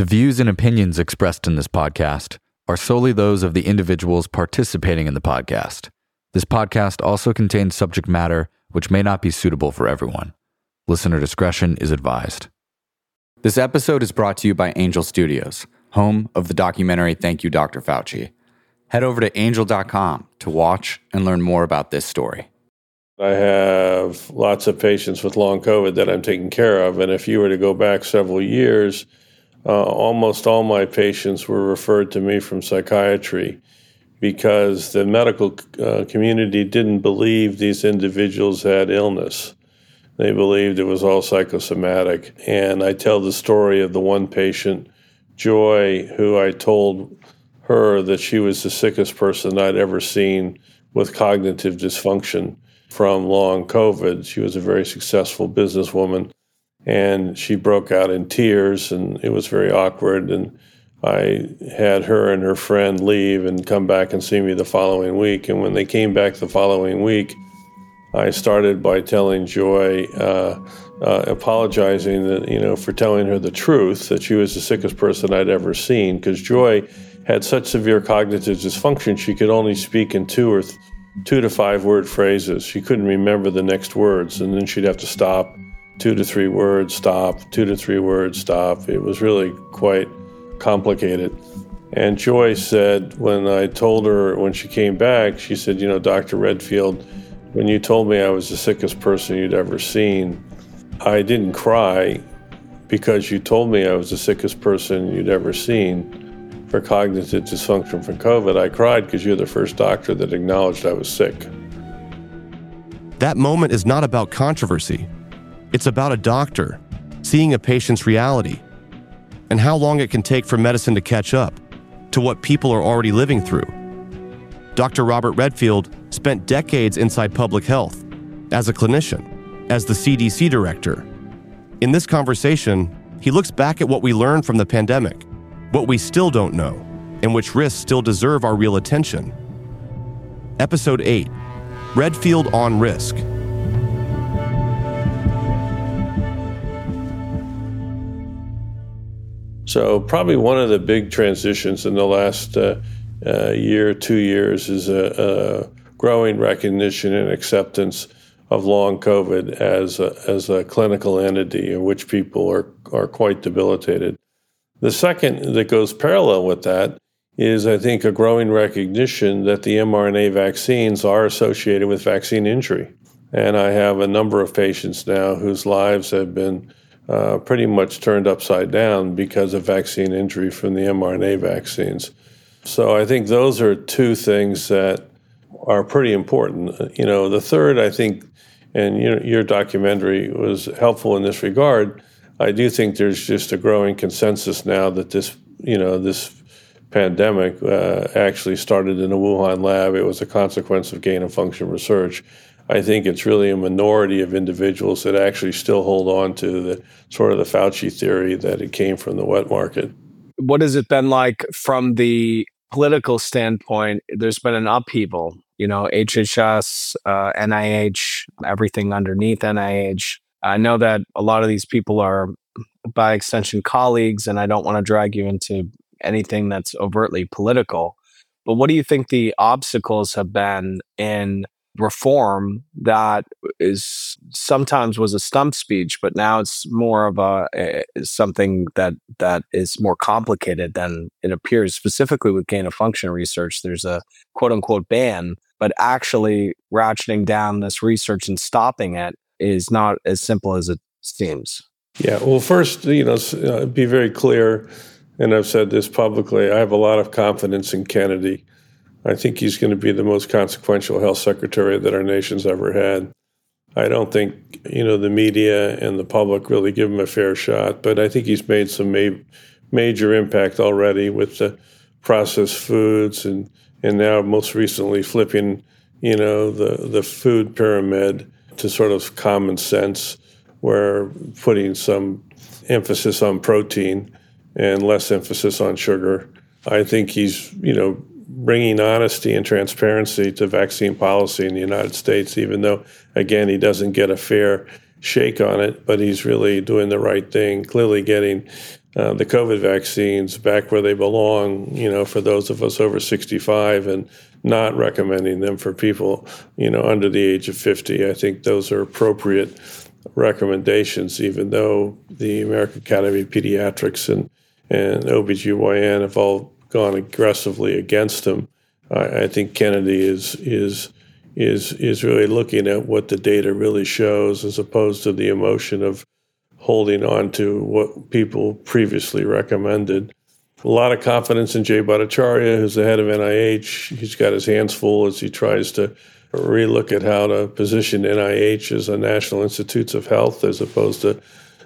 The views and opinions expressed in this podcast are solely those of the individuals participating in the podcast. This podcast also contains subject matter which may not be suitable for everyone. Listener discretion is advised. This episode is brought to you by Angel Studios, home of the documentary Thank You, Dr. Fauci. Head over to angel.com to watch and learn more about this story. I have lots of patients with long COVID that I'm taking care of, and if you were to go back several years, almost all my patients were referred to me from psychiatry because the medical community didn't believe these individuals had illness. They believed it was all psychosomatic. And I tell the story of the one patient, Joy, who I told her that she was the sickest person I'd ever seen with cognitive dysfunction from long COVID. She was a very successful businesswoman. And she broke out in tears, and it was very awkward. And I had her and her friend leave and come back and see me the following week. And when they came back the following week, I started by telling Joy, apologizing that, for telling her the truth, that she was the sickest person I'd ever seen, because Joy had such severe cognitive dysfunction, she could only speak in 2 to 5 word phrases. She couldn't remember the next words, and then she'd have to stop. 2 to 3 words, stop, 2 to 3 words, stop. It was really quite complicated. And Joy said, when I told her, when she came back, she said, Dr. Redfield, when you told me I was the sickest person you'd ever seen, I didn't cry because you told me I was the sickest person you'd ever seen for cognitive dysfunction from COVID. I cried because you're the first doctor that acknowledged I was sick. That moment is not about controversy. It's about a doctor seeing a patient's reality and how long it can take for medicine to catch up to what people are already living through. Dr. Robert Redfield spent decades inside public health as a clinician, as the CDC director. In this conversation, he looks back at what we learned from the pandemic, what we still don't know, and which risks still deserve our real attention. Episode 8, Redfield on Risk. So probably one of the big transitions in the last year, 2 years is a growing recognition and acceptance of long COVID as a clinical entity in which people are quite debilitated. The second that goes parallel with that is, I think, a growing recognition that the mRNA vaccines are associated with vaccine injury. And I have a number of patients now whose lives have been pretty much turned upside down because of vaccine injury from the mRNA vaccines. So I think those are two things that are pretty important. The third, I think, and your documentary was helpful in this regard, I do think there's just a growing consensus now that this pandemic actually started in a Wuhan lab. It was a consequence of gain-of-function research. I think it's really a minority of individuals that actually still hold on to the Fauci theory that it came from the wet market. What has it been like from the political standpoint? There's been an upheaval, HHS, NIH, everything underneath NIH. I know that a lot of these people are, by extension, colleagues, and I don't want to drag you into anything that's overtly political. But what do you think the obstacles have been in reform that is sometimes was a stump speech, but now it's more of something that is more complicated than it appears? Specifically with gain-of-function research, there's a quote-unquote ban, but actually ratcheting down this research and stopping it is not as simple as it seems. Yeah, well, first, be very clear, and I've said this publicly, I have a lot of confidence in Kennedy. I think he's going to be the most consequential health secretary that our nation's ever had. I don't think, the media and the public really give him a fair shot, but I think he's made some major impact already with the processed foods and now most recently flipping, the food pyramid to sort of common sense, where putting some emphasis on protein and less emphasis on sugar. I think he's, bringing honesty and transparency to vaccine policy in the United States, even though, again, he doesn't get a fair shake on it, but he's really doing the right thing, clearly getting the COVID vaccines back where they belong, for those of us over 65, and not recommending them for people, under the age of 50. I think those are appropriate recommendations, even though the American Academy of Pediatrics and OBGYN have all gone aggressively against them. I think Kennedy is really looking at what the data really shows, as opposed to the emotion of holding on to what people previously recommended. A lot of confidence in Jay Bhattacharya, who's the head of NIH. He's got his hands full as he tries to relook at how to position NIH as a National Institutes of Health as opposed to,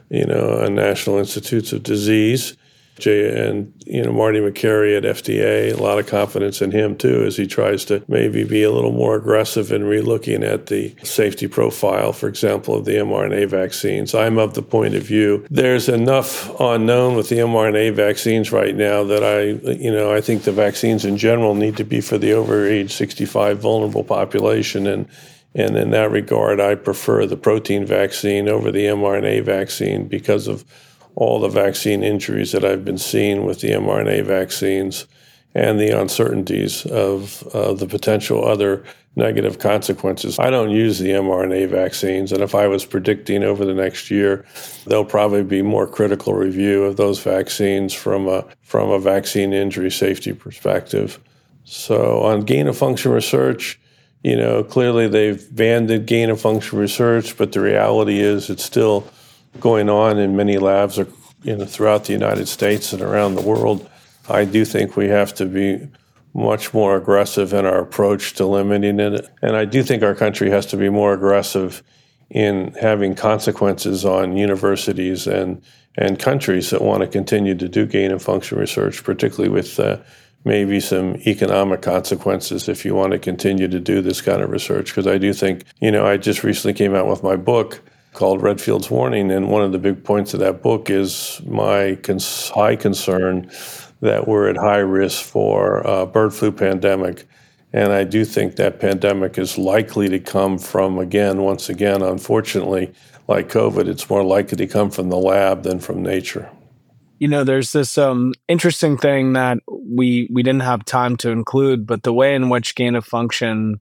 a National Institutes of Disease. Jay and Marty Makary at FDA, a lot of confidence in him too, as he tries to maybe be a little more aggressive in relooking at the safety profile, for example, of the mRNA vaccines. I'm of the point of view there's enough unknown with the mRNA vaccines right now that I think the vaccines in general need to be for the over age 65 vulnerable population, and in that regard, I prefer the protein vaccine over the mRNA vaccine because of all the vaccine injuries that I've been seeing with the mRNA vaccines and the uncertainties of the potential other negative consequences. I don't use the mRNA vaccines, and if I was predicting over the next year, there'll probably be more critical review of those vaccines from a vaccine injury safety perspective. So on gain-of-function research, clearly they've banned gain-of-function research, but the reality is it's still going on in many labs throughout the United States and around the world. I do think we have to be much more aggressive in our approach to limiting it. And I do think our country has to be more aggressive in having consequences on universities and countries that want to continue to do gain-of-function research, particularly with maybe some economic consequences if you want to continue to do this kind of research. Because I do think, I just recently came out with my book called Redfield's Warning, and one of the big points of that book is my high concern that we're at high risk for a bird flu pandemic. And I do think that pandemic is likely to come from, once again, unfortunately, like COVID, it's more likely to come from the lab than from nature. There's this interesting thing that we didn't have time to include, but the way in which gain-of-function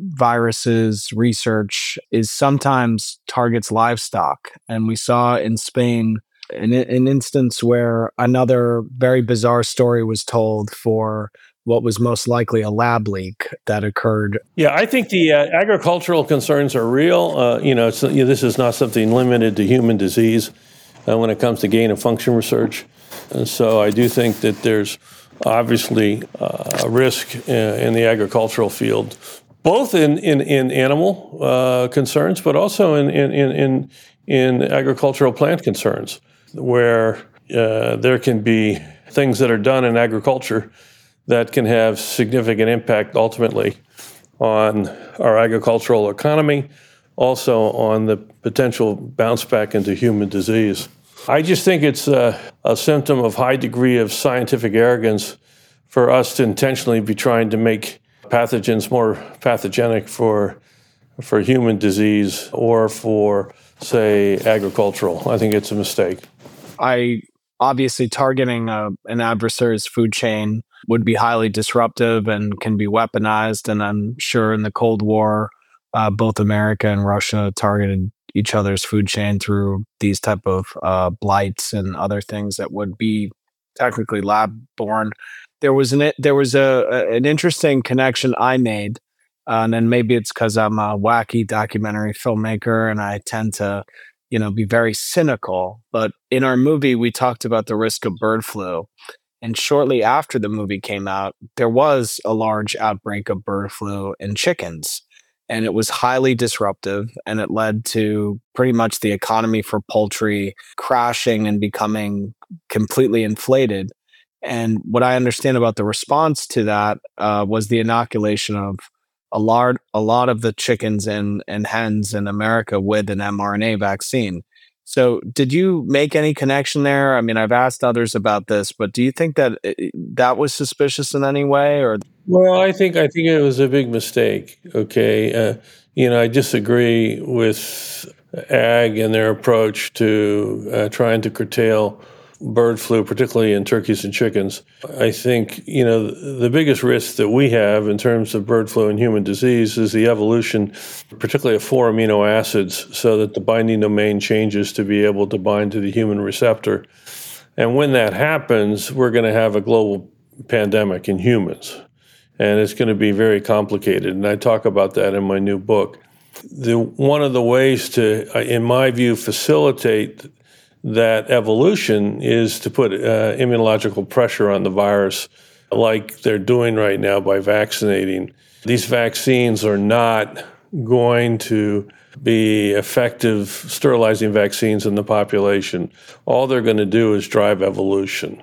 viruses research is sometimes targets livestock. And we saw in Spain an instance where another very bizarre story was told for what was most likely a lab leak that occurred. Yeah, I think the agricultural concerns are real. This is not something limited to human disease when it comes to gain-of-function research. And so I do think that there's obviously a risk in the agricultural field, both in animal concerns, but also in agricultural plant concerns, where there can be things that are done in agriculture that can have significant impact ultimately on our agricultural economy, also on the potential bounce back into human disease. I just think it's a symptom of high degree of scientific arrogance for us to intentionally be trying to make pathogens more pathogenic for human disease or for, say, agricultural. I think it's a mistake. Obviously targeting an adversary's food chain would be highly disruptive and can be weaponized. And I'm sure in the Cold War, both America and Russia targeted each other's food chain through these type of blights and other things that would be technically lab-borne. There was an interesting connection I made, and then maybe it's because I'm a wacky documentary filmmaker and I tend to, be very cynical. But in our movie, we talked about the risk of bird flu. And shortly after the movie came out, there was a large outbreak of bird flu in chickens. And it was highly disruptive, and it led to pretty much the economy for poultry crashing and becoming completely inflated. And what I understand about the response to that was the inoculation of a lot of the chickens and hens in America with an mRNA vaccine. So did you make any connection there? I mean, I've asked others about this, but do you think that that was suspicious in any way? Or Well, I think it was a big mistake. Okay, I disagree with ag and their approach to trying to curtail bird flu, particularly in turkeys and chickens. I think, the biggest risk that we have in terms of bird flu and human disease is the evolution, particularly of 4 amino acids, so that the binding domain changes to be able to bind to the human receptor. And when that happens, we're going to have a global pandemic in humans. And it's going to be very complicated. And I talk about that in my new book. One of the ways to, in my view, facilitate that evolution is to put immunological pressure on the virus like they're doing right now by vaccinating. These vaccines are not going to be effective sterilizing vaccines in the population. All they're going to do is drive evolution.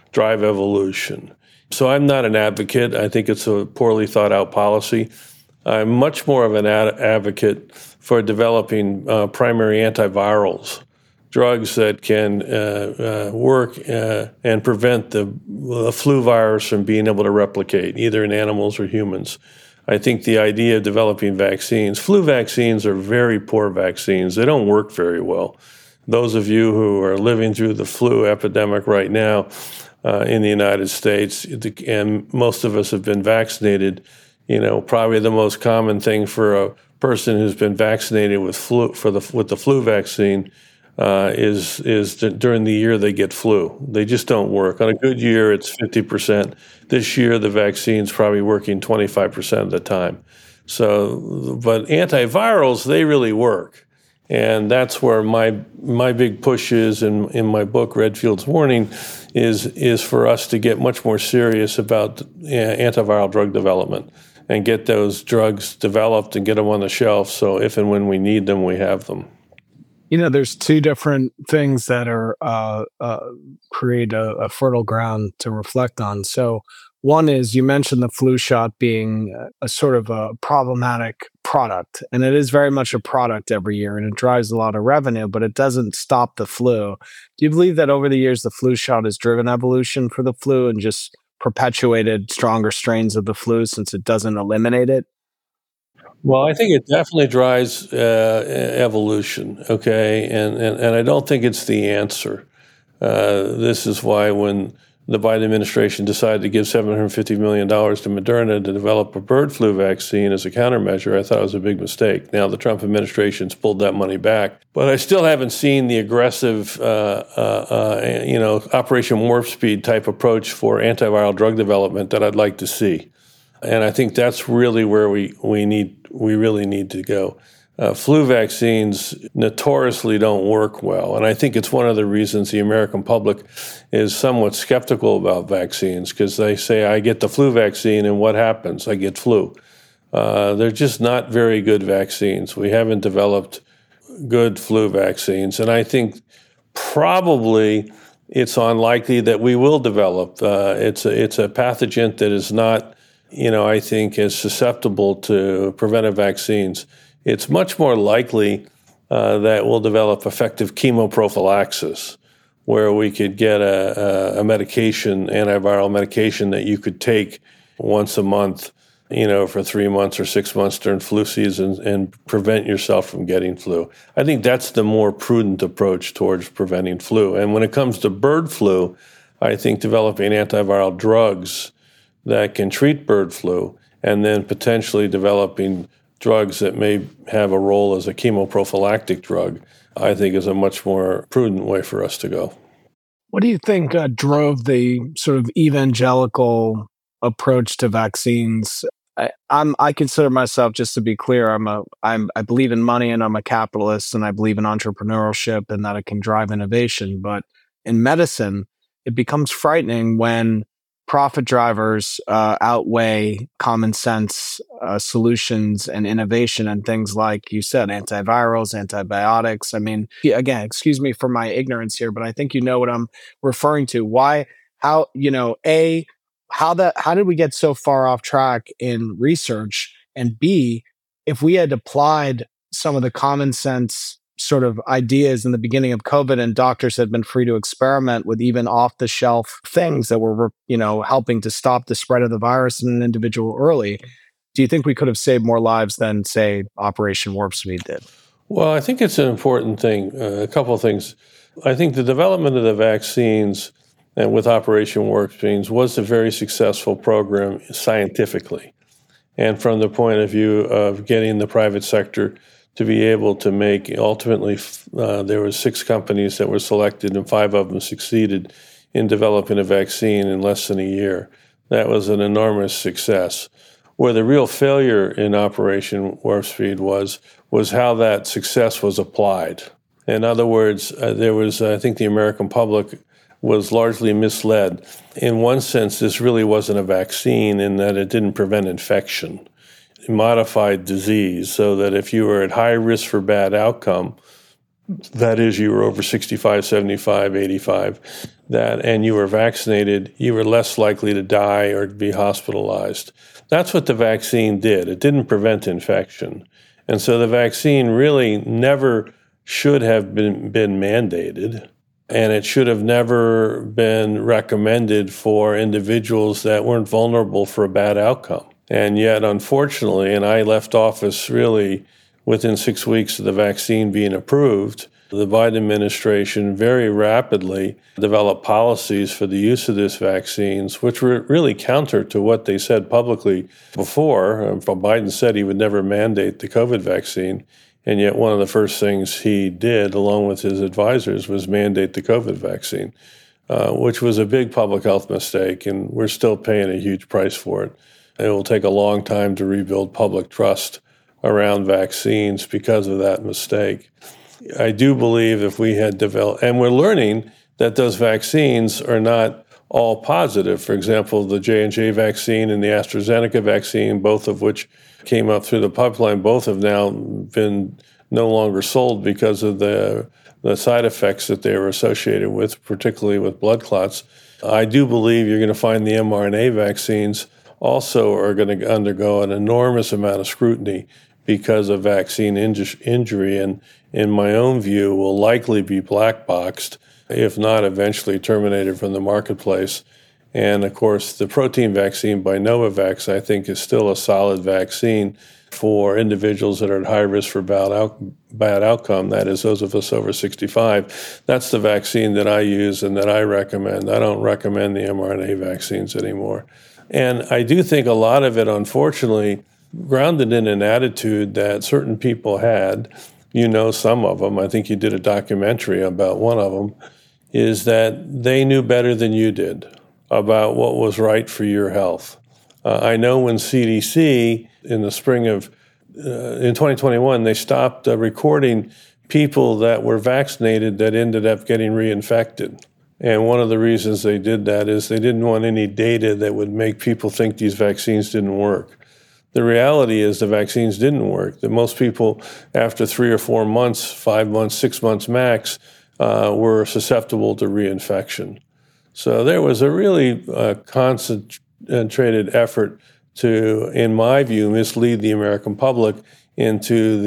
So I'm not an advocate. I think it's a poorly thought out policy. I'm much more of an advocate for developing primary antivirals, drugs that can work and prevent the flu virus from being able to replicate, either in animals or humans. I think the idea of developing vaccines, flu vaccines are very poor vaccines. They don't work very well. Those of you who are living through the flu epidemic right now in the United States, and most of us have been vaccinated, probably the most common thing for a person who's been vaccinated with the flu vaccine is that during the year they get flu. They just don't work. On a good year, it's 50%. This year, the vaccine's probably working 25% of the time. So, but antivirals, they really work. And that's where my big push is in my book, Redfield's Warning, is for us to get much more serious about antiviral drug development and get those drugs developed and get them on the shelf so if and when we need them, we have them. There's two different things that are create a fertile ground to reflect on. So one is, you mentioned the flu shot being a sort of a problematic product, and it is very much a product every year, and it drives a lot of revenue, but it doesn't stop the flu. Do you believe that over the years the flu shot has driven evolution for the flu and just perpetuated stronger strains of the flu since it doesn't eliminate it? Well, I think it definitely drives evolution, okay? And I don't think it's the answer. This is why when the Biden administration decided to give $750 million to Moderna to develop a bird flu vaccine as a countermeasure, I thought it was a big mistake. Now the Trump administration's pulled that money back. But I still haven't seen the aggressive, Operation Warp Speed type approach for antiviral drug development that I'd like to see. And I think that's really where we really need to go. Flu vaccines notoriously don't work well, and I think it's one of the reasons the American public is somewhat skeptical about vaccines, because they say, I get the flu vaccine, and what happens? I get flu. They're just not very good vaccines. We haven't developed good flu vaccines, and I think probably it's unlikely that we will develop. It's a pathogen that is not, I think, as susceptible to preventive vaccines. It's much more likely that we'll develop effective chemoprophylaxis, where we could get a medication, antiviral medication that you could take once a month, for 3 months or 6 months during flu season and prevent yourself from getting flu. I think that's the more prudent approach towards preventing flu. And when it comes to bird flu, I think developing antiviral drugs that can treat bird flu and then potentially developing drugs that may have a role as a chemoprophylactic drug, I think is a much more prudent way for us to go. What do you think drove the sort of evangelical approach to vaccines? I consider myself, just to be clear, I believe in money and I'm a capitalist and I believe in entrepreneurship and that it can drive innovation. But in medicine, it becomes frightening when profit drivers outweigh common sense solutions and innovation and things like you said, antivirals, antibiotics. I mean, again, excuse me for my ignorance here, but I think you know what I'm referring to. How did we get so far off track in research? And B, if we had applied some of the common sense sort of ideas in the beginning of COVID and doctors had been free to experiment with even off the shelf things that were, helping to stop the spread of the virus in an individual early, do you think we could have saved more lives than, say, Operation Warp Speed did? Well, I think it's an important thing. A couple of things. I think the development of the vaccines and with Operation Warp Speed was a very successful program scientifically. And from the point of view of getting the private sector to be able to make, ultimately, there were 6 companies that were selected and 5 of them succeeded in developing a vaccine in less than a year. That was an enormous success. Where the real failure in Operation Warp Speed was how that success was applied. In other words, I think the American public was largely misled. In one sense, this really wasn't a vaccine in that it didn't prevent infection. It modified disease so that if you were at high risk for bad outcome, that is, you were over 65, 75, 85, and you were vaccinated, you were less likely to die or to be hospitalized. That's what the vaccine did. It didn't prevent infection. And so the vaccine really never should have been mandated, and it should have never been recommended for individuals that weren't vulnerable for a bad outcome. And yet, unfortunately, and I left office really within 6 weeks of the vaccine being approved, the Biden administration very rapidly developed policies for the use of this vaccines, which were really counter to what they said publicly before. Biden said he would never mandate the COVID vaccine, and yet one of the first things he did, along with his advisors, was mandate the COVID vaccine, which was a big public health mistake, and we're still paying a huge price for it. It will take a long time to rebuild public trust around vaccines because of that mistake. I do believe if we had developed, and we're learning that those vaccines are not all positive. For example, the J&J vaccine and the AstraZeneca vaccine, both of which came up through the pipeline, both have now been no longer sold because of the side effects that they were associated with, particularly with blood clots. I do believe you're going to find the mRNA vaccines also are going to undergo an enormous amount of scrutiny because of vaccine injury, and in my own view, will likely be black boxed, if not eventually terminated from the marketplace. And of course, the protein vaccine by Novavax, I think, is still a solid vaccine for individuals that are at high risk for bad outcome, that is, those of us over 65. That's the vaccine that I use and that I recommend. I don't recommend the mRNA vaccines anymore. And I do think a lot of it, unfortunately, grounded in an attitude that certain people had, some of them, I think you did a documentary about one of them, is that they knew better than you did about what was right for your health. I know when CDC, in the spring of, in 2021, they stopped recording people that were vaccinated that ended up getting reinfected. And one of the reasons they did that is they didn't want any data that would make people think these vaccines didn't work. The reality is the vaccines didn't work. That most people, after 3 or 4 months, 5 months, 6 months max, were susceptible to reinfection. So there was a really concentrated effort to, in my view, mislead the American public into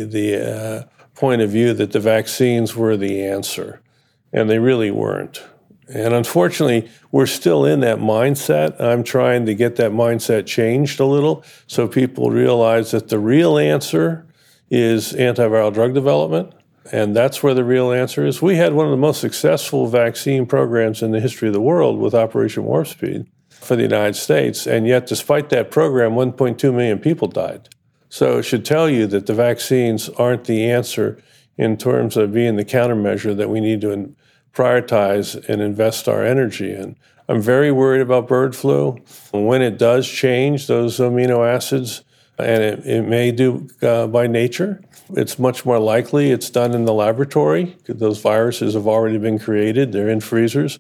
the point of view that the vaccines were the answer. And they really weren't. And unfortunately, we're still in that mindset. I'm trying to get that mindset changed a little so people realize that the real answer is antiviral drug development, and that's where the real answer is. We had one of the most successful vaccine programs in the history of the world with Operation Warp Speed for the United States, and yet despite that program, 1.2 million people died. So it should tell you that the vaccines aren't the answer in terms of being the countermeasure that we need to prioritize and invest our energy in. I'm very worried about bird flu. When it does change those amino acids, and it may do by nature, it's much more likely it's done in the laboratory. Those viruses have already been created. They're in freezers.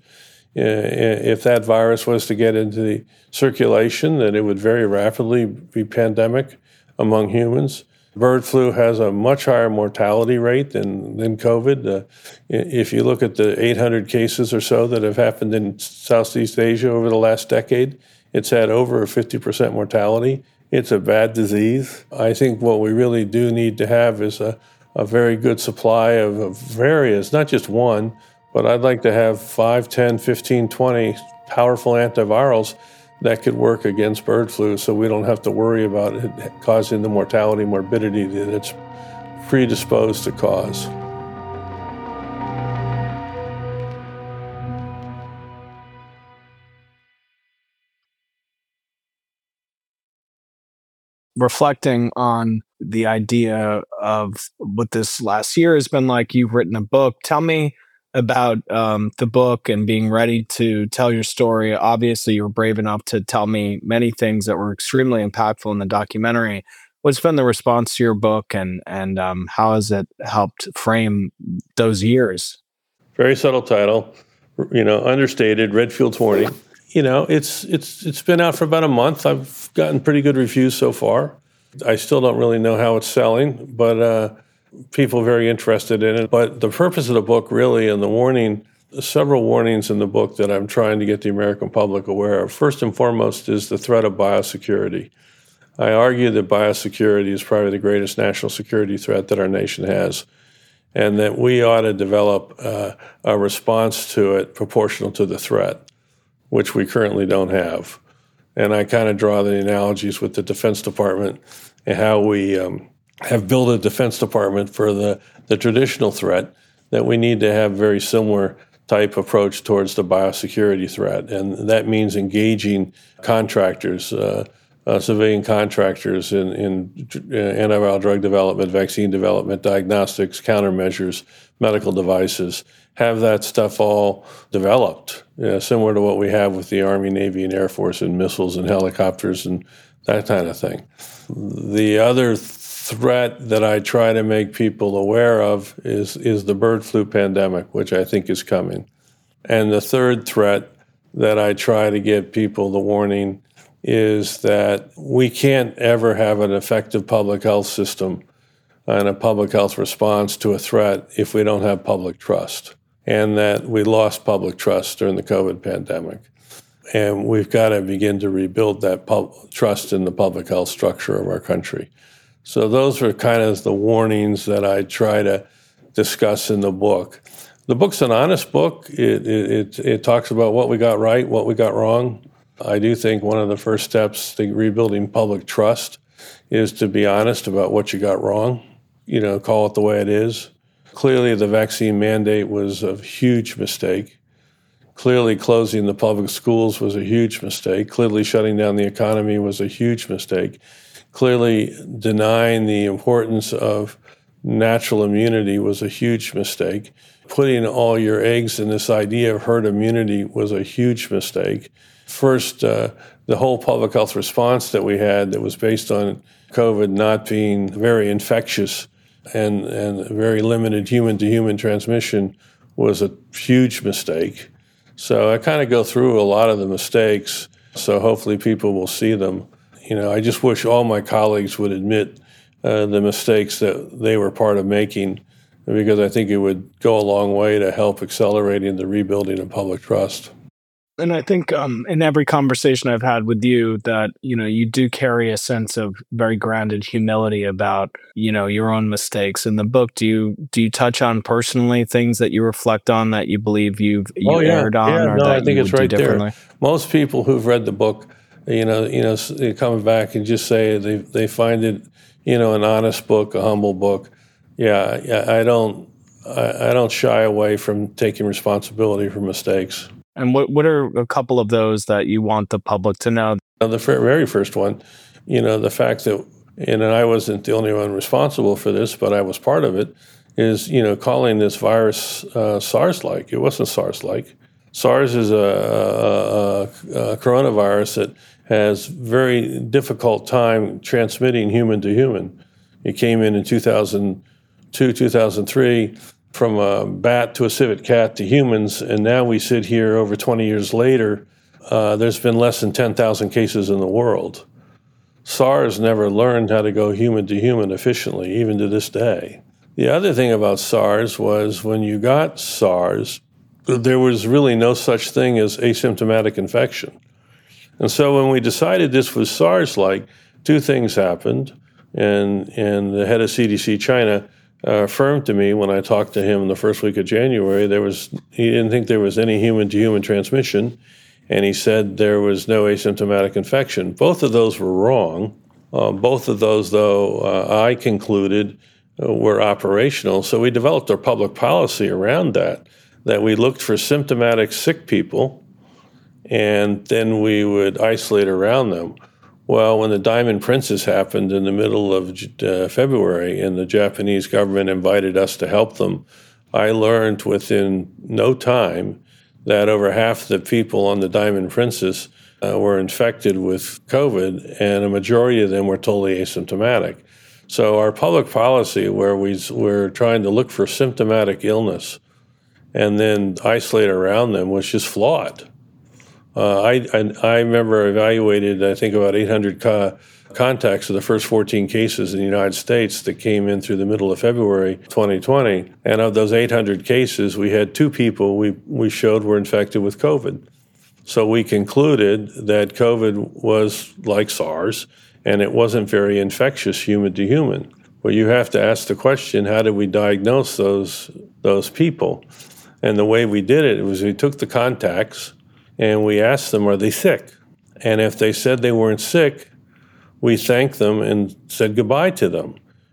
If that virus was to get into the circulation, then it would very rapidly be pandemic among humans. Bird flu has a much higher mortality rate than COVID. If you look at the 800 cases or so that have happened in Southeast Asia over the last decade, it's had over a 50% mortality. It's a bad disease. I think what we really do need to have is a very good supply of various, not just one, but I'd like to have 5, 10, 15, 20 powerful antivirals that could work against bird flu so we don't have to worry about it causing the mortality, morbidity that it's predisposed to cause. reflecting on the idea of what this last year has been like. You've written a book. Tell me about the book and being ready to tell your story. Obviously, you were brave enough to tell me many things that were extremely impactful in the documentary. What's been the response to your book, and how has it helped frame those years? Very subtle title, understated, red fields warning. It's been out for about a month. I've gotten pretty good reviews so far. I still don't really know how it's selling, but people are very interested in it. But the purpose of the book really, and the warning, several warnings in the book that I'm trying to get the American public aware of. First and foremost is the threat of biosecurity. I argue that biosecurity is probably the greatest national security threat that our nation has, and that we ought to develop a response to it proportional to the threat, which we currently don't have. And I kind of draw the analogies with the Defense Department and how we have built a Defense Department for the traditional threat, that we need to have very similar type approach towards the biosecurity threat. And that means engaging contractors, civilian contractors in antiviral drug development, vaccine development, diagnostics, countermeasures, medical devices, have that stuff all developed, similar to what we have with the Army, Navy, and Air Force and missiles and helicopters and that kind of thing. The other threat that I try to make people aware of is the bird flu pandemic, which I think is coming. And the third threat that I try to get people the warning is that we can't ever have an effective public health system and a public health response to a threat if we don't have public trust, and that we lost public trust during the COVID pandemic. And we've got to begin to rebuild that trust in the public health structure of our country. So those are kind of the warnings that I try to discuss in the book. The book's an honest book. It talks about what we got right, what we got wrong. I do think one of the first steps to rebuilding public trust is to be honest about what you got wrong, call it the way it is. Clearly, the vaccine mandate was a huge mistake. Clearly, closing the public schools was a huge mistake. Clearly, shutting down the economy was a huge mistake. Clearly, denying the importance of natural immunity was a huge mistake. Putting all your eggs in this idea of herd immunity was a huge mistake. First, the whole public health response that we had that was based on COVID not being very infectious and very limited human-to-human transmission was a huge mistake. So I kind of go through a lot of the mistakes, so hopefully people will see them. I just wish all my colleagues would admit the mistakes that they were part of making, because I think it would go a long way to help accelerating the rebuilding of public trust. And I think in every conversation I've had with you that, you do carry a sense of very grounded humility about, your own mistakes. In the book, do you touch on personally things that you reflect on that you believe you erred on? Yeah, or no, that I think you it's would right do differently? there. Most people who've read the book, they come back and just say they find it, an honest book, a humble book. Yeah, I don't shy away from taking responsibility for mistakes. And what are a couple of those that you want the public to know? The very first one, the fact that, and I wasn't the only one responsible for this, but I was part of it, is, calling this virus SARS-like. It wasn't SARS-like. SARS is a coronavirus that has very difficult time transmitting human to human. It came in 2002, 2003, from a bat to a civet cat to humans, and now we sit here over 20 years later, there's been less than 10,000 cases in the world. SARS never learned how to go human to human efficiently, even to this day. The other thing about SARS was when you got SARS, there was really no such thing as asymptomatic infection. And so when we decided this was SARS-like, two things happened, and the head of CDC China affirmed to me when I talked to him in the first week of January, he didn't think there was any human-to-human transmission, and he said there was no asymptomatic infection. Both of those were wrong. Both of those, though, I concluded were operational. So we developed our public policy around that we looked for symptomatic sick people, and then we would isolate around them. Well, when the Diamond Princess happened in the middle of February and the Japanese government invited us to help them, I learned within no time that over half the people on the Diamond Princess were infected with COVID, and a majority of them were totally asymptomatic. So our public policy, where we're trying to look for symptomatic illness and then isolate around them, was just flawed. I remember evaluated, I think, about 800 contacts of the first 14 cases in the United States that came in through the middle of February 2020. And of those 800 cases, we had 2 people we showed were infected with COVID. So we concluded that COVID was like SARS, and it wasn't very infectious human to human. Well, you have to ask the question, how did we diagnose those people? And the way we did it was we took the contacts and we asked them, are they sick? And if they said they weren't sick, we thanked them and said goodbye to them,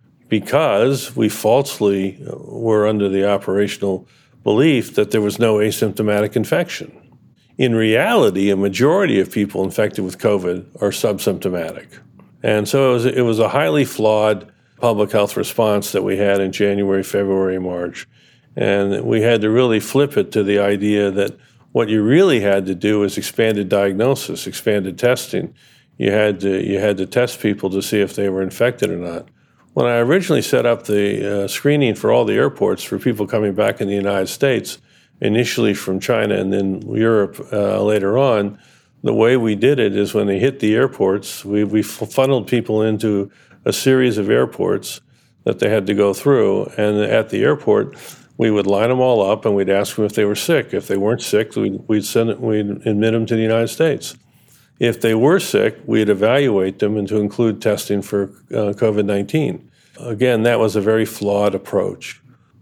because we falsely were under the operational belief that there was no asymptomatic infection. In reality, a majority of people infected with COVID are subsymptomatic. And so it was a highly flawed public health response that we had in January, February, March. And we had to really flip it to the idea that what you really had to do was expanded diagnosis, expanded testing. You had to test people to see if they were infected or not. When I originally set up the screening for all the airports for people coming back in the United States, initially from China and then Europe later on, the way we did it is when they hit the airports, we funneled people into a series of airports that they had to go through. And at the airport, we would line them all up and we'd ask them if they were sick. If they weren't sick, we'd admit them to the United States. If they were sick, we'd evaluate them and to include testing for COVID-19. Again, that was a very flawed approach.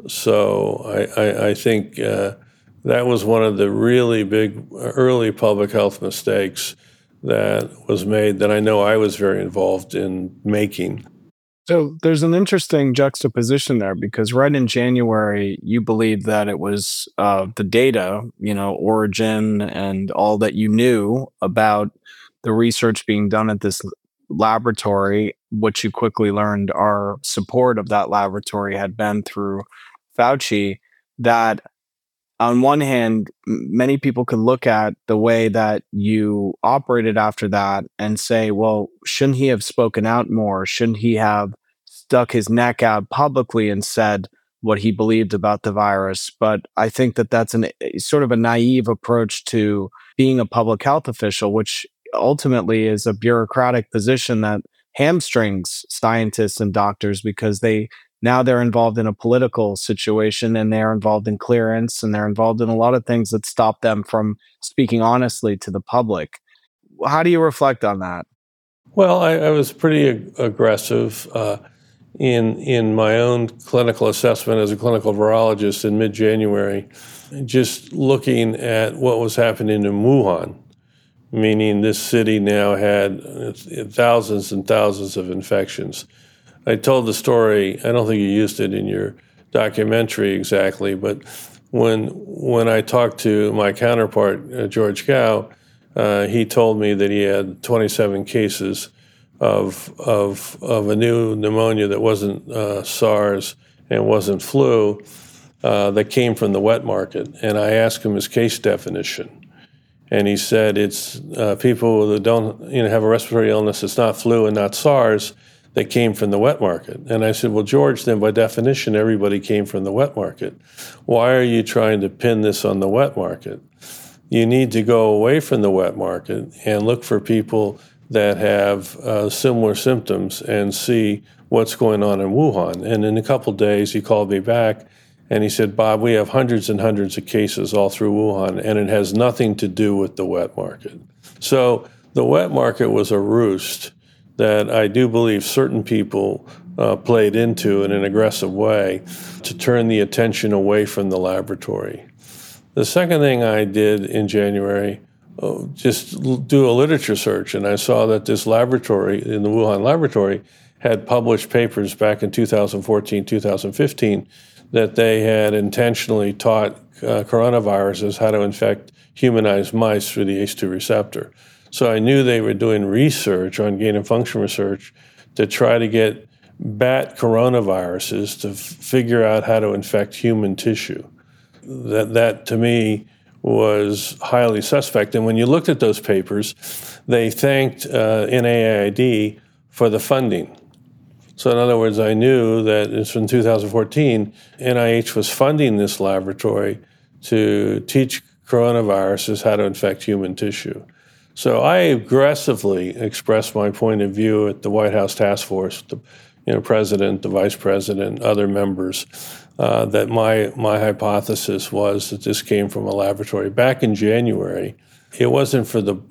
So I think that was one of the really big early public health mistakes that was made that I know I was very involved in making. So there's an interesting juxtaposition there, because right in January, you believed that it was the data, origin and all that you knew about the research being done at this laboratory, which you quickly learned our support of that laboratory had been through Fauci, that on one hand, many people could look at the way that you operated after that and say, well, shouldn't he have spoken out more? Shouldn't he have stuck his neck out publicly and said what he believed about the virus? But I think that that's sort of a naive approach to being a public health official, which ultimately is a bureaucratic position that hamstrings scientists and doctors, because they're involved in a political situation, and they're involved in clearance, and they're involved in a lot of things that stop them from speaking honestly to the public. How do you reflect on that? Well, I was pretty aggressive in my own clinical assessment as a clinical virologist in mid-January, just looking at what was happening in Wuhan, meaning this city now had thousands and thousands of infections. I told the story, I don't think you used it in your documentary exactly, but when I talked to my counterpart, George Gao, he told me that he had 27 cases of a new pneumonia that wasn't SARS and wasn't flu that came from the wet market. And I asked him his case definition. And he said it's people that don't have a respiratory illness that's not flu and not SARS that came from the wet market. And I said, well, George, then by definition, everybody came from the wet market. Why are you trying to pin this on the wet market? You need to go away from the wet market and look for people that have similar symptoms and see what's going on in Wuhan. And in a couple of days, he called me back and he said, Bob, we have hundreds and hundreds of cases all through Wuhan, and it has nothing to do with the wet market. So the wet market was a roost that I do believe certain people played into in an aggressive way to turn the attention away from the laboratory. The second thing I did in January, just do a literature search, and I saw that this laboratory, in the Wuhan laboratory, had published papers back in 2014, 2015, that they had intentionally taught coronaviruses how to infect humanized mice through the ACE2 receptor. So I knew they were doing research on gain of function research to try to get bat coronaviruses to figure out how to infect human tissue. That to me was highly suspect. And when you looked at those papers, they thanked NIAID for the funding. So in other words, I knew that it's from 2014, NIH was funding this laboratory to teach coronaviruses how to infect human tissue. So I aggressively expressed my point of view at the White House Task Force, the president, the vice president, other members, that my hypothesis was that this came from a laboratory. Back in January, it wasn't for the,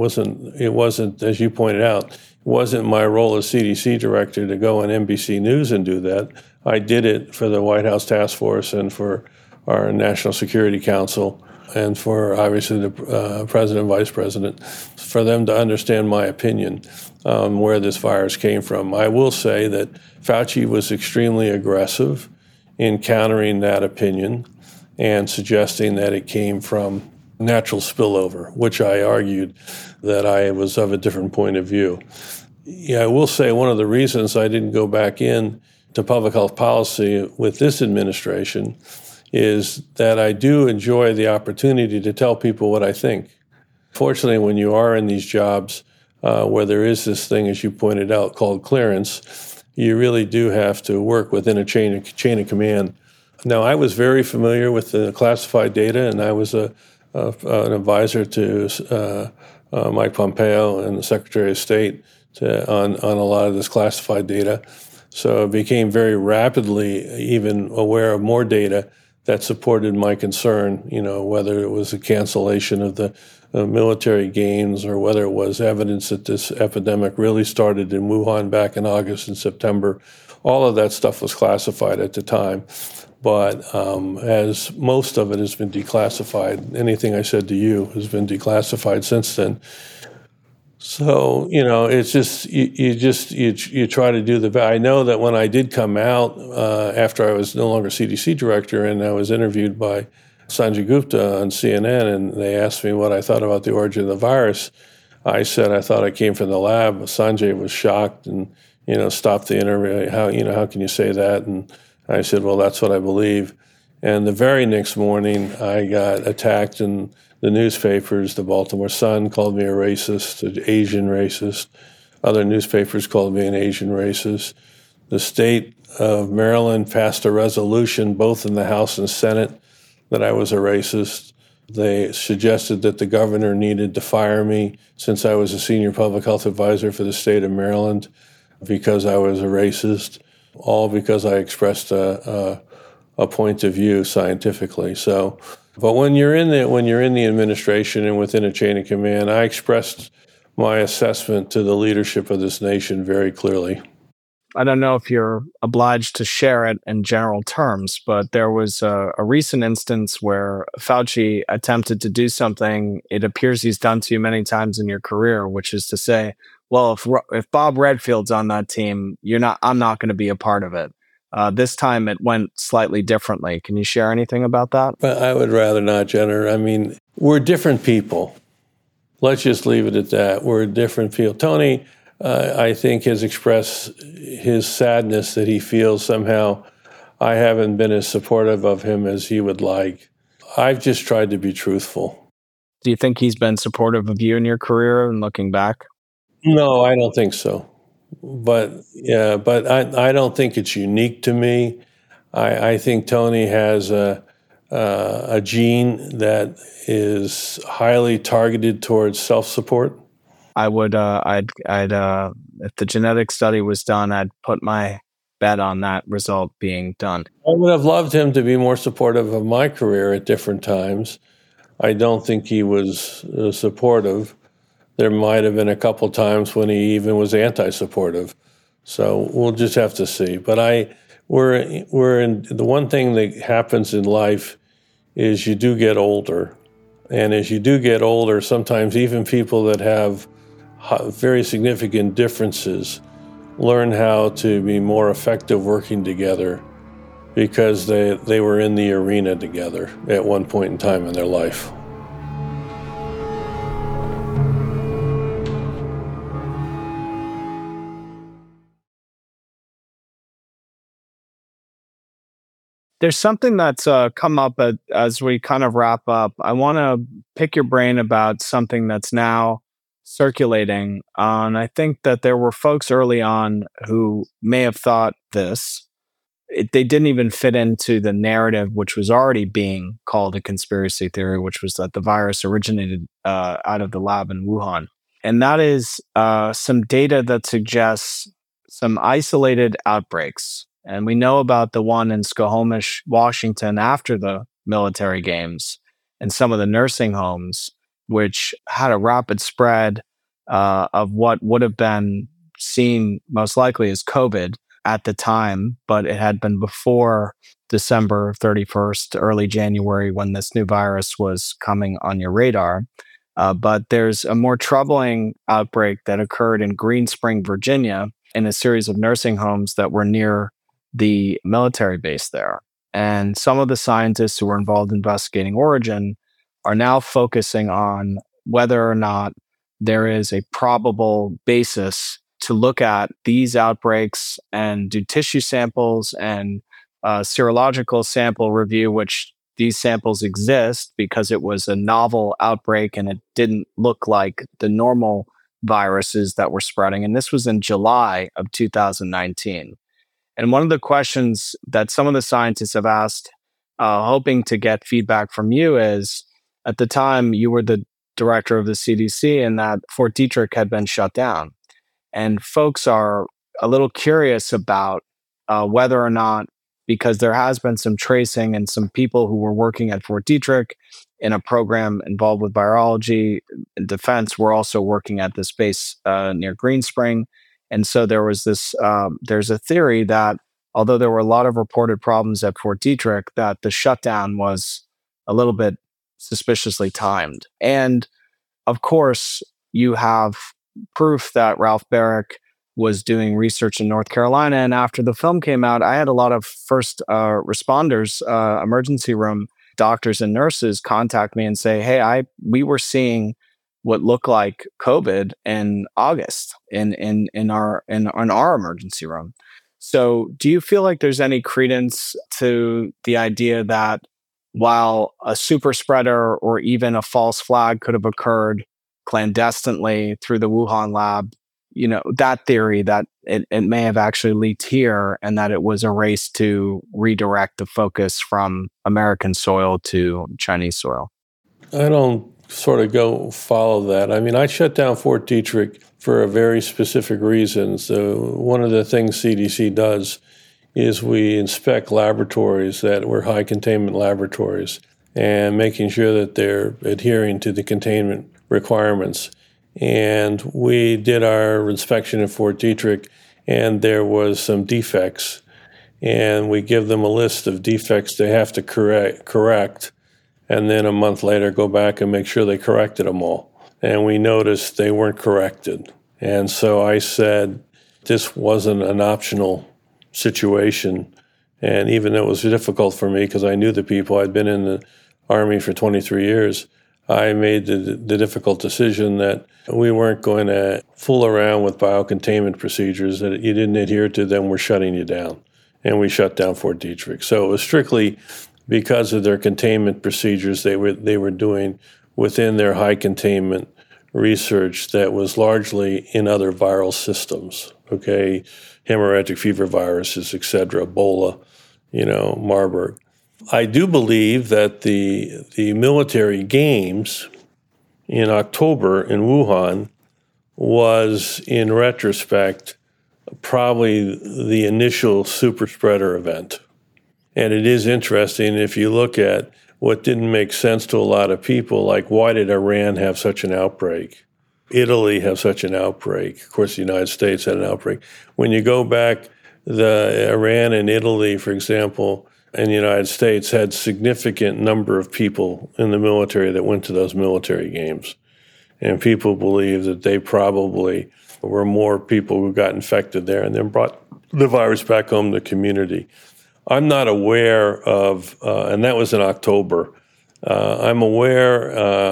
it wasn't, as you pointed out, it wasn't my role as CDC director to go on NBC News and do that. I did it for the White House Task Force and for our National Security Council and for obviously the president and vice president, for them to understand my opinion on where this virus came from. I will say that Fauci was extremely aggressive in countering that opinion and suggesting that it came from natural spillover, which I argued that I was of a different point of view. Yeah, I will say one of the reasons I didn't go back in to public health policy with this administration is that I do enjoy the opportunity to tell people what I think. Fortunately, when you are in these jobs where there is this thing, as you pointed out, called clearance, you really do have to work within a chain of command. Now, I was very familiar with the classified data, and I was an advisor to Mike Pompeo and the Secretary of State on a lot of this classified data. So I became very rapidly even aware of more data that supported my concern, whether it was a cancellation of the military games or whether it was evidence that this epidemic really started in Wuhan back in August and September. All of that stuff was classified at the time. But as most of it has been declassified, anything I said to you has been declassified since then. So, it's just, you try to do the best. I know that when I did come out after I was no longer CDC director and I was interviewed by Sanjay Gupta on CNN and they asked me what I thought about the origin of the virus, I said I thought it came from the lab. Sanjay was shocked and, stopped the interview. How can you say that? And I said, well, that's what I believe. And the very next morning, I got attacked in the newspapers. The Baltimore Sun called me a racist, an Asian racist. Other newspapers called me an Asian racist. The state of Maryland passed a resolution, both in the House and Senate, that I was a racist. They suggested that the governor needed to fire me since I was a senior public health advisor for the state of Maryland because I was a racist, all because I expressed a point of view scientifically. So, but when you're in the administration and within a chain of command, I expressed my assessment to the leadership of this nation very clearly. I don't know if you're obliged to share it in general terms, but there was a recent instance where Fauci attempted to do something it appears he's done to you many times in your career, which is to say, well, if Bob Redfield's on that team, I'm not going to be a part of it. This time it went slightly differently. Can you share anything about that? Well, I would rather not, Jenner. I mean, we're different people. Let's just leave it at that. We're different people. Tony, I think, has expressed his sadness that he feels somehow I haven't been as supportive of him as he would like. I've just tried to be truthful. Do you think he's been supportive of you in your career and looking back? No, I don't think so. But I don't think it's unique to me. I think Tony has a gene that is highly targeted towards self-support. I would, if the genetic study was done, I'd put my bet on that result being done. I would have loved him to be more supportive of my career at different times. I don't think he was supportive. There might have been a couple times when he even was anti-supportive. So we'll just have to see. But we're in the one thing that happens in life is you do get older. And as you do get older, sometimes even people that have very significant differences learn how to be more effective working together because they were in the arena together at one point in time in their life. There's something that's come up as we kind of wrap up. I want to pick your brain about something that's now circulating. And I think that there were folks early on who may have thought this. They didn't even fit into the narrative, which was already being called a conspiracy theory, which was that the virus originated out of the lab in Wuhan. And that is some data that suggests some isolated outbreaks. And we know about the one in Snohomish, Washington, after the military games, and some of the nursing homes, which had a rapid spread of what would have been seen most likely as COVID at the time, but it had been before December 31st, early January, when this new virus was coming on your radar. But there's a more troubling outbreak that occurred in Green Spring, Virginia, in a series of nursing homes that were near the military base there. And some of the scientists who were involved in investigating origin are now focusing on whether or not there is a probable basis to look at these outbreaks and do tissue samples and serological sample review, which these samples exist because it was a novel outbreak and it didn't look like the normal viruses that were spreading. And this was in July of 2019. And one of the questions that some of the scientists have asked, hoping to get feedback from you, is at the time you were the director of the CDC and that Fort Detrick had been shut down. And folks are a little curious about whether or not, because there has been some tracing and some people who were working at Fort Detrick in a program involved with virology and defense were also working at this base near Green Spring. And so there was this, there's a theory that although there were a lot of reported problems at Fort Detrick, that the shutdown was a little bit suspiciously timed. And of course, you have proof that Ralph Baric was doing research in North Carolina. And after the film came out, I had a lot of first responders, emergency room doctors and nurses contact me and say, hey, we were seeing what looked like COVID in August in our emergency room. So do you feel like there's any credence to the idea that while a super spreader or even a false flag could have occurred clandestinely through the Wuhan lab, you know, that theory that it may have actually leaked here and that it was a race to redirect the focus from American soil to Chinese soil? I don't sort of follow that. I mean, I shut down Fort Detrick for a very specific reason. So one of the things CDC does is we inspect laboratories that were high containment laboratories and making sure that they're adhering to the containment requirements. And we did our inspection at Fort Detrick, and there was some defects. And we give them a list of defects they have to correct, and then a month later go back and make sure they corrected them all. And we noticed they weren't corrected. And so I said this wasn't an optional situation. And even though it was difficult for me because I knew the people, I'd been in the Army for 23 years, I made the difficult decision that we weren't going to fool around with biocontainment procedures that you didn't adhere to, then we're shutting you down. And we shut down Fort Detrick. So it was strictly because of their containment procedures they were doing within their high containment research that was largely in other viral systems, okay, hemorrhagic fever viruses, et cetera, Ebola, Marburg. I do believe that the military games in October in Wuhan was, in retrospect, probably the initial super spreader event. And it is interesting if you look at what didn't make sense to a lot of people, like why did Iran have such an outbreak? Italy have such an outbreak. Of course, the United States had an outbreak. When you go back, the Iran and Italy, for example, and the United States had significant number of people in the military that went to those military games. And people believe that they probably were more people who got infected there and then brought the virus back home to the community. I'm not aware of, and that was in October, I'm aware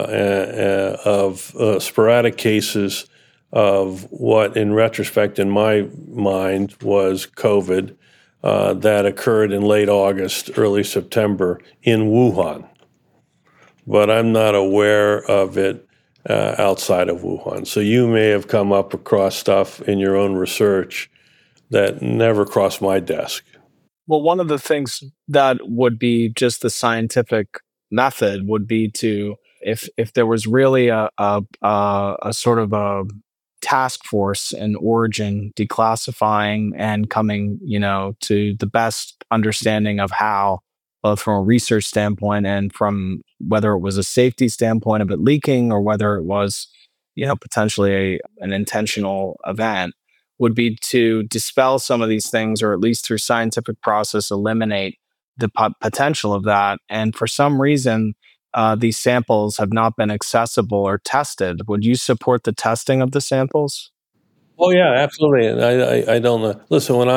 of sporadic cases of what, in retrospect, in my mind, was COVID. that occurred in late August, early September in Wuhan. But I'm not aware of it outside of Wuhan. So you may have come up across stuff in your own research that never crossed my desk. Well, one of the things that would be just the scientific method would be to, if there was really a sort of a task force in origin declassifying and coming, to the best understanding of how, both from a research standpoint and from whether it was a safety standpoint of it leaking or whether it was, potentially an intentional event, would be to dispel some of these things, or at least through scientific process, eliminate the potential of that. And for some reason, these samples have not been accessible or tested. Would you support the testing of the samples? Oh yeah, absolutely. And I don't know. Listen, when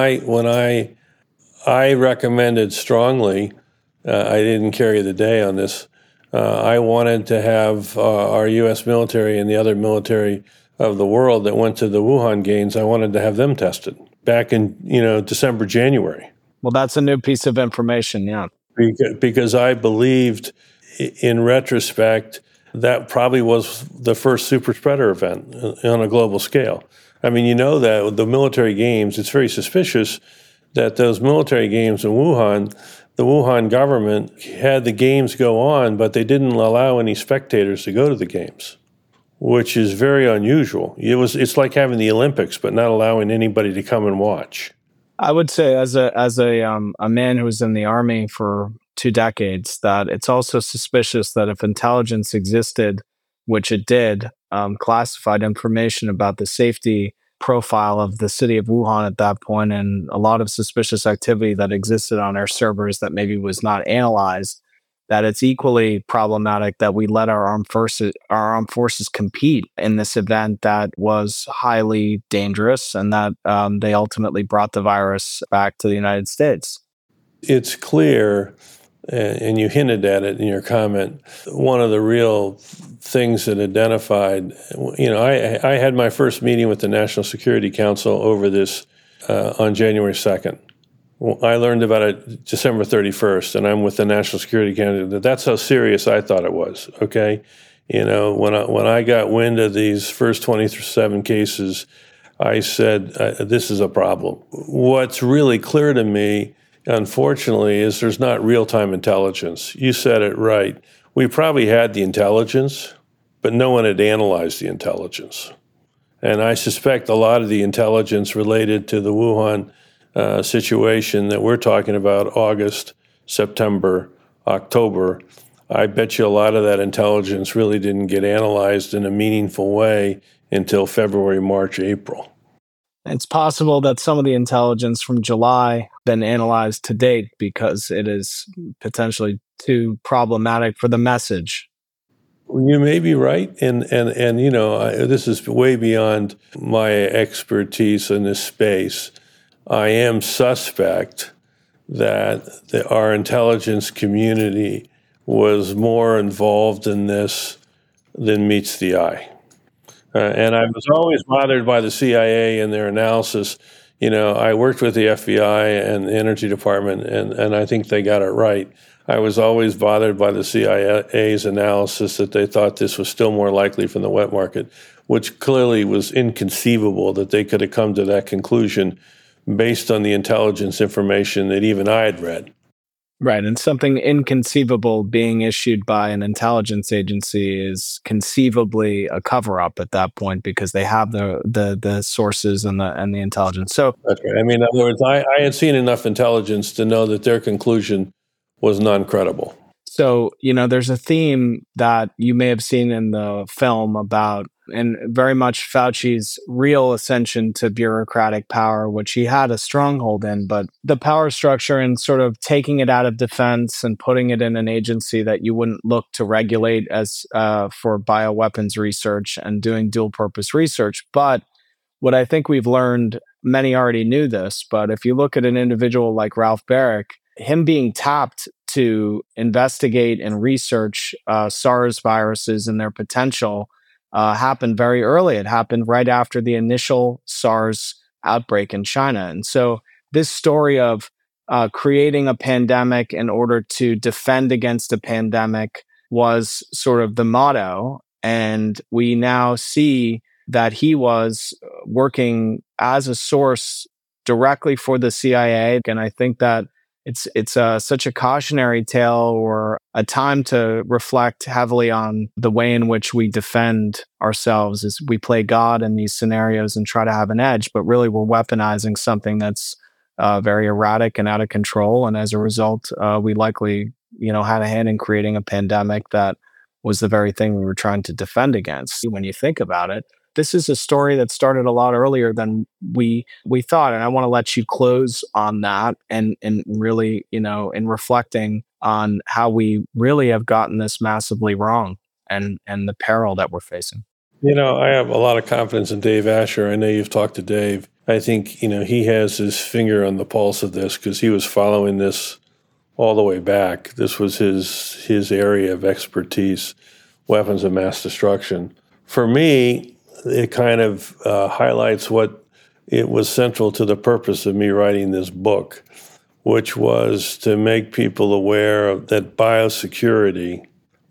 I recommended strongly, I didn't carry the day on this. I wanted to have our U.S. military and the other military of the world that went to the Wuhan Games, I wanted to have them tested back in December, January. Well, that's a new piece of information, yeah. Because I believed, in retrospect, that probably was the first super spreader event on a global scale. I mean, that with the military games, it's very suspicious that those military games in Wuhan, the Wuhan government had the games go on, but they didn't allow any spectators to go to the games, which is very unusual. It's like having the Olympics, but not allowing anybody to come and watch. I would say, as a man who was in the Army for 2 decades, that it's also suspicious that if intelligence existed, which it did, classified information about the safety profile of the city of Wuhan at that point, and a lot of suspicious activity that existed on our servers that maybe was not analyzed, that it's equally problematic that we let our armed forces compete in this event that was highly dangerous, and that they ultimately brought the virus back to the United States. It's clear, and you hinted at it in your comment, one of the real things that identified, I had my first meeting with the National Security Council over this on January 2nd. I learned about it December 31st, and I'm with the National Security Council. That's how serious I thought it was, okay? When I got wind of these first 27 cases, I said, this is a problem. What's really clear to me, unfortunately, is there's not real-time intelligence. You said it right. We probably had the intelligence, but no one had analyzed the intelligence. And I suspect a lot of the intelligence related to the Wuhan situation that we're talking about, August, September, October, I bet you a lot of that intelligence really didn't get analyzed in a meaningful way until February, March, April. It's possible that some of the intelligence from July been analyzed to date because it is potentially too problematic for the message. You may be right, and this is way beyond my expertise in this space. I am suspect that our intelligence community was more involved in this than meets the eye. And I was always bothered by the CIA and their analysis. I worked with the FBI and the Energy Department, and I think they got it right. I was always bothered by the CIA's analysis that they thought this was still more likely from the wet market, which clearly was inconceivable that they could have come to that conclusion based on the intelligence information that even I had read. Right, and something inconceivable being issued by an intelligence agency is conceivably a cover-up at that point because they have the sources and the intelligence. So that's right. I mean, in other words, I had seen enough intelligence to know that their conclusion was non-credible. So, there's a theme that you may have seen in the film about, and very much Fauci's real ascension to bureaucratic power, which he had a stronghold in, but the power structure and sort of taking it out of defense and putting it in an agency that you wouldn't look to regulate as for bioweapons research and doing dual purpose research. But what I think we've learned, many already knew this, but if you look at an individual like Ralph Baric, him being tapped to investigate and research SARS viruses and their potential happened very early. It happened right after the initial SARS outbreak in China. And so this story of creating a pandemic in order to defend against a pandemic was sort of the motto. And we now see that he was working as a source directly for the CIA. And I think that it's such a cautionary tale, or a time to reflect heavily on the way in which we defend ourselves. Is we play God in these scenarios and try to have an edge, but really we're weaponizing something that's very erratic and out of control. And as a result, we likely, had a hand in creating a pandemic that was the very thing we were trying to defend against. When you think about it, this is a story that started a lot earlier than we thought. And I want to let you close on that and really, in reflecting on how we really have gotten this massively wrong and the peril that we're facing. I have a lot of confidence in Dave Asher. I know you've talked to Dave. I think, he has his finger on the pulse of this because he was following this all the way back. This was his area of expertise, weapons of mass destruction. For me, it kind of highlights what it was central to the purpose of me writing this book, which was to make people aware that biosecurity,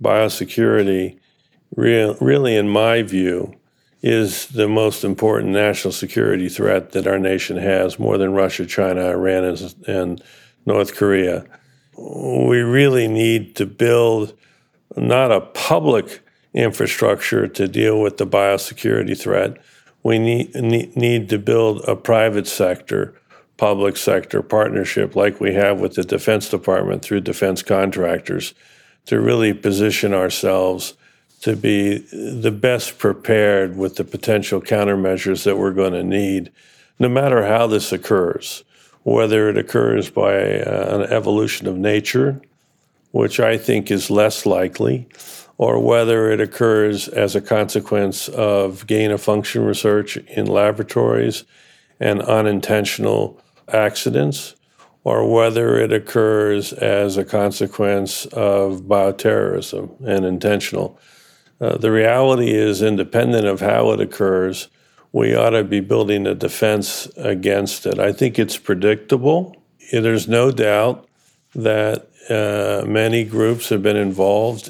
really, in my view, is the most important national security threat that our nation has, more than Russia, China, Iran, and North Korea. We really need to build not a public infrastructure to deal with the biosecurity threat. We need to build a private sector, public sector partnership like we have with the Defense Department through defense contractors to really position ourselves to be the best prepared with the potential countermeasures that we're going to need, no matter how this occurs, whether it occurs by an evolution of nature, which I think is less likely, or whether it occurs as a consequence of gain-of-function research in laboratories and unintentional accidents, or whether it occurs as a consequence of bioterrorism and intentional. The reality is, independent of how it occurs, we ought to be building a defense against it. I think it's predictable. There's no doubt that many groups have been involved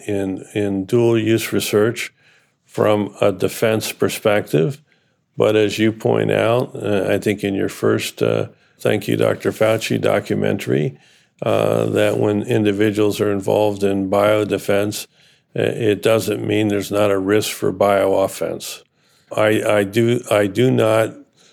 in dual-use research from a defense perspective. But as you point out, I think in your first Thank You, Dr. Fauci documentary, that when individuals are involved in biodefense, it doesn't mean there's not a risk for biooffense. I do not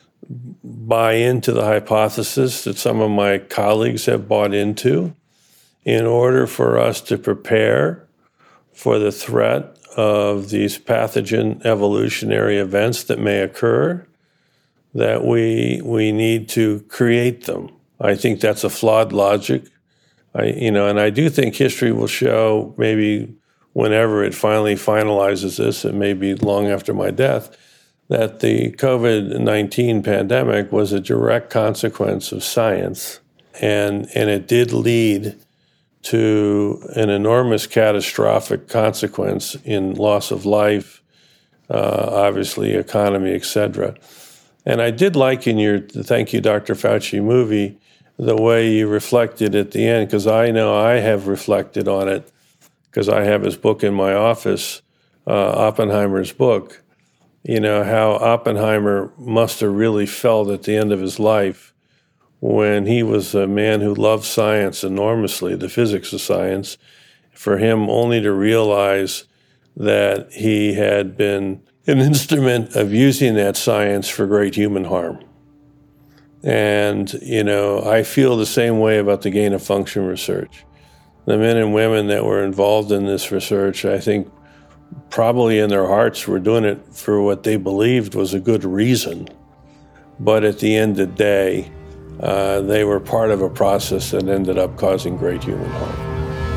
buy into the hypothesis that some of my colleagues have bought into. In order for us to prepare for the threat of these pathogen evolutionary events that may occur, that we need to create them. I think that's a flawed logic. And I do think history will show, maybe whenever it finally finalizes this, it may be long after my death, that the COVID-19 pandemic was a direct consequence of science, and it did lead to an enormous catastrophic consequence in loss of life, obviously economy, etc. And I did like in your Thank You, Dr. Fauci movie, the way you reflected at the end, because I know I have reflected on it, because I have his book in my office, Oppenheimer's book, how Oppenheimer must have really felt at the end of his life when he was a man who loved science enormously, the physics of science, for him only to realize that he had been an instrument of using that science for great human harm. And, I feel the same way about the gain-of-function research. The men and women that were involved in this research, I think, probably in their hearts were doing it for what they believed was a good reason. But at the end of the day, they were part of a process that ended up causing great human harm.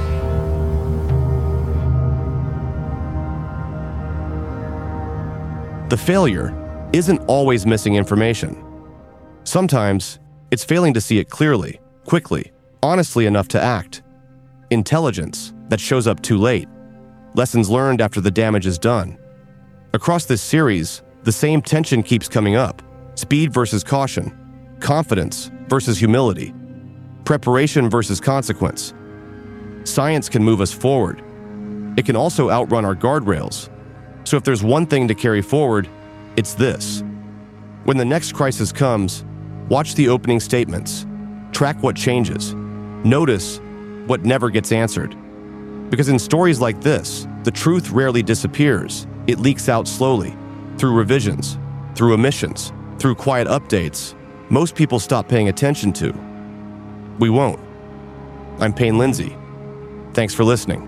The failure isn't always missing information. Sometimes it's failing to see it clearly, quickly, honestly enough to act. Intelligence that shows up too late. Lessons learned after the damage is done. Across this series, the same tension keeps coming up. Speed versus caution. Confidence versus humility. preparation versus consequence. Science can move us forward. It can also outrun our guardrails. So if there's one thing to carry forward, it's this. When the next crisis comes, watch the opening statements. Track what changes. Notice what never gets answered. Because in stories like this, the truth rarely disappears. It leaks out slowly, through revisions, through omissions, through quiet updates most people stop paying attention to. We won't. I'm Payne Lindsay. Thanks for listening.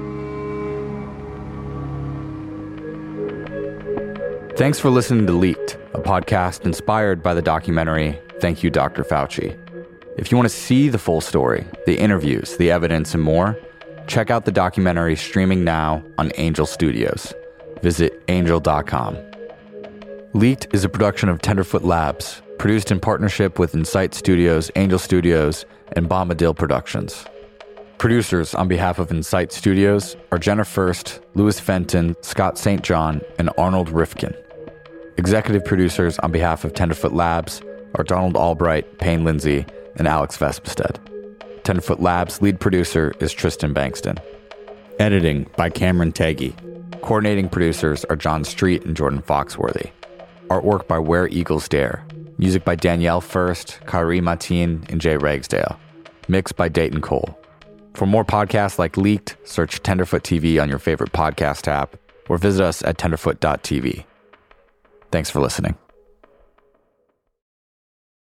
Thanks for listening to Leaked, a podcast inspired by the documentary Thank You, Dr. Fauci. If you want to see the full story, the interviews, the evidence, and more, check out the documentary streaming now on Angel Studios. Visit angel.com. Leaked is a production of Tenderfoot Labs, produced in partnership with Insight Studios, Angel Studios, and Bombadil Productions. Producers on behalf of Insight Studios are Jenna First, Louis Fenton, Scott St. John, and Arnold Rifkin. Executive producers on behalf of Tenderfoot Labs are Donald Albright, Payne Lindsay, and Alex Vespestead. Tenderfoot Labs' lead producer is Tristan Bankston. Editing by Cameron Teggy. Coordinating producers are John Street and Jordan Foxworthy. Artwork by Where Eagles Dare. Music by Danielle First, Kyrie Mateen, and Jay Ragsdale. Mixed by Dayton Cole. For more podcasts like Leaked, search Tenderfoot TV on your favorite podcast app or visit us at tenderfoot.tv. Thanks for listening.